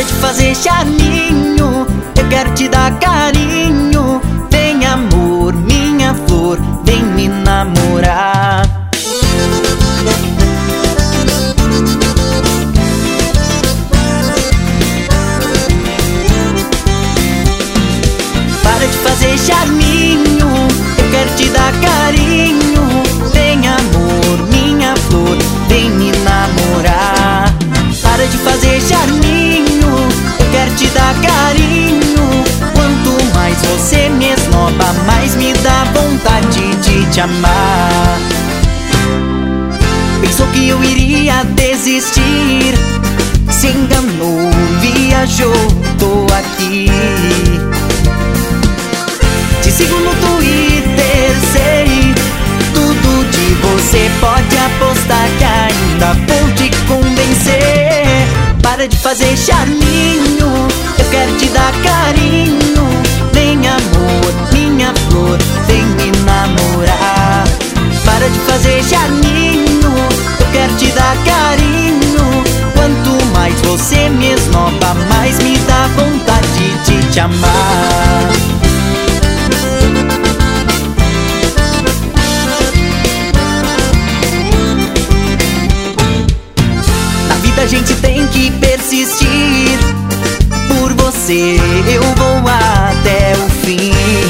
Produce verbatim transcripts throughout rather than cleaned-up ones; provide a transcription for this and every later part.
de fazer charminho, eu quero te dar carinho. Vem amor, minha flor, vem me namorar. Para de fazer charminho, eu quero te dar carinho. Vem amor, minha flor, vem me namorar. Para de fazer charminho, eu quero te dar carinho. Quanto mais você me esnoba, mais me dá vontade de te amar. Pensou que eu iria desistir, se enganou, viajou, tô aqui. Te sigo no Twitter, sei tudo de você, pode apostar que ainda vou te convencer. Para de fazer charminho, eu quero te dar carinho. Vem amor, minha flor, vem me namorar. Para de fazer charminho, eu quero te dar carinho. Quanto mais você me esnoba, mais me dá vontade de te amar. A gente tem que persistir. Por você eu vou até o fim.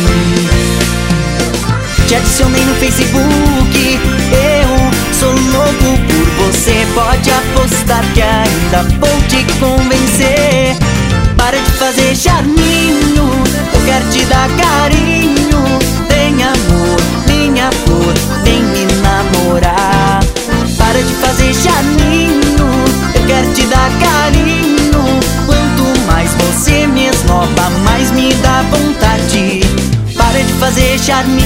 Te adicionei no Facebook, eu sou louco por você, pode apostar que ainda vou te convencer. Para de fazer charminho, eu quero te dar carinho. Vem amor, minha flor, vem me namorar. Para de fazer charminho, eu quero te dar carinho. Quanto mais você me esnoba, mais me dá vontade. Para de fazer charminho.